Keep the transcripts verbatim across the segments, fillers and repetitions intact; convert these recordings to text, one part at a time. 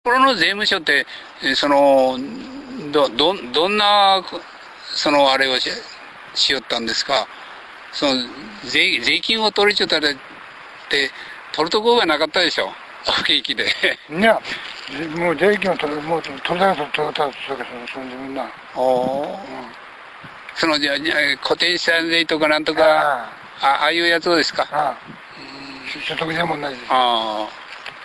この税務署って、その、ど、ど、どんな、その、あれをし、しよったんですか。その、税、税金を取りちょったらって、取るところがなかったでしょ。不景気で。 いや、もう税金を取る、もう取るだけ取ったら、それからその自分な。 おー。うん、その、じゃ、じゃ、固定資産税とかなんとか、ああ、ああいうやつをですか。ああ。 うん、所得税も同じです。 ああ。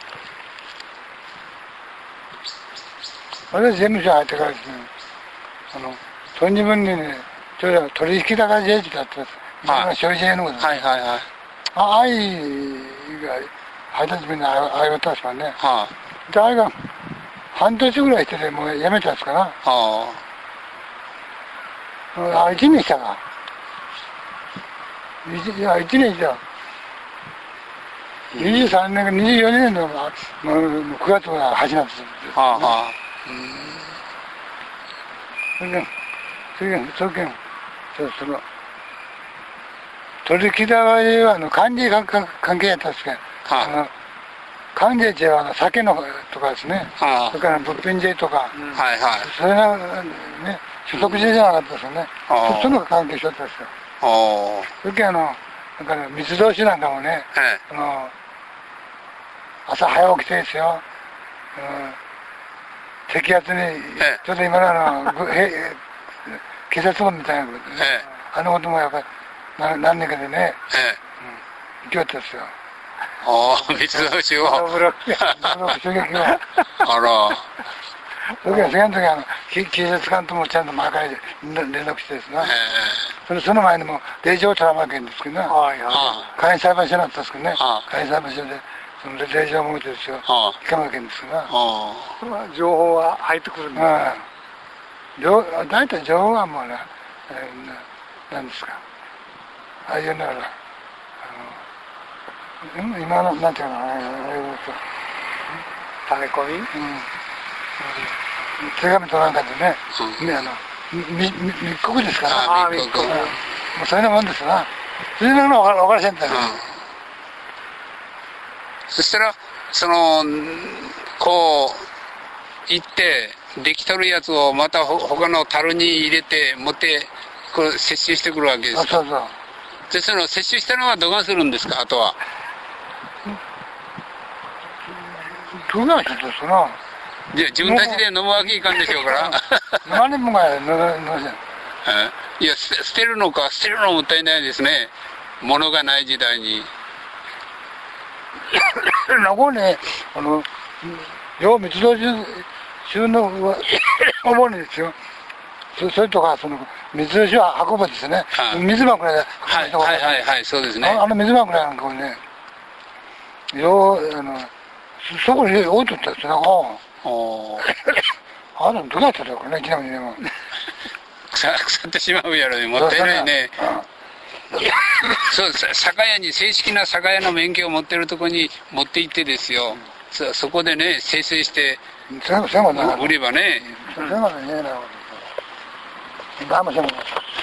私、税務署入ってからですね、あの、と自分にね、ちょっと取引高税ってだったんです。はい。消費税のことです。はいはいはい。ああいうが配達便でああいうったんですからね。はあ。で、あれが半年ぐらいしててもうやめたんですかな。はあ。あ、一年したか。いや、一年した。にじゅうさんねんかにじゅうよねんのくがつが始まったんです。はあはあ。うん。それで、それで、それで、その、取引高税はあの関税関係やったんですけど、はあ、あの関税っては酒のとかですね、はあ、それから物品税とか、うん、はいはい、それがね、所得税じゃなかったですよね。うん、そ, その関係しとったんですよ。それからあの、だから密造酒なんかもね、あの朝早起きてですよ、うん、摘発に、ちょっと今のあの警察官みたいなことね、あのこともやっぱり何, 何年かでね、ええ、うん、行きよったですよ。 ああ、密造酒を。 ブロック、ブロック襲撃を。あら。 それから次の時あの警察官ともちゃんとまかりで連絡してですね、ええ、それその前にも令状を取らなきゃいけんですけどね、はいはい、簡易裁判所になったんですけどね、簡易裁判所でその令状を持ってですよ、行かなきゃいけんですけどね、その情報は入ってくるんですか。大体情報はもうね、えー、何ですか。ああいうのは、あの、今の、なんていうのかな、 溜め込み、うん、 手紙となんかでね、うん、あの密告ですから、ああ、密告。もうそういうもんですな。そういうのが分からせんだよ、うん。 そしたら、その、こう、行って、できとるやつをまた他の樽に入れて、持って、これ摂取してくるわけですか。 あ、そうそう。 で、その摂取したのはどがするんですか、あとは。 どうなんしょうかな。 じゃあ自分たちで飲むわけいかんでしょうから。 何年も前飲みません。 いや、捨てるのか、捨てるのもったいないですね。物がない時代に。 なんかね、あの、要密造酒の主にですよ。そ, それとか、その、水酒は運ぶですね。はあ、水枕で。 はいはいはいはい、そうですね。 あ, あの水枕なんかをね、よう、あの、そこに置いとったんですよ。ああ、でもどうなってたのかね、ちなみにでも。 腐ってしまうやろね、もったいないね。そうです、酒屋に、正式な酒屋の免許を持ってるところに持って行ってですよ。そ, そこでね、精製して、売ればね。 それまでねえな。ダメしも。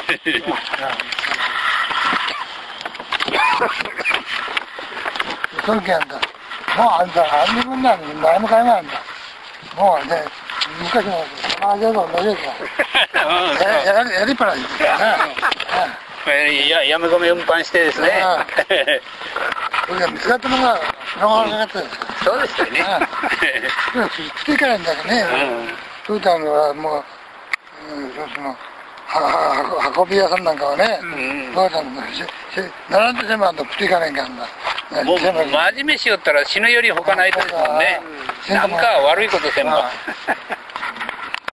そうけんだ。もうあんた、あんなもんなんで、何も買えないんだ。もうね、昔の、ああ、じゃあ、同じですか。や、やりっぱなしですよね。や、やめ込み運搬してですね。 それが見つかったのが、なかなかったです。 そうですよね。 来てからんだけどね。そういったのはもう、その、は運び屋さんなんかはね、そうだんだし、並んでしまうと食っていかないかんだ。 もう真面目しよったら死ぬより他ないですもんね。なんか悪いことせんば。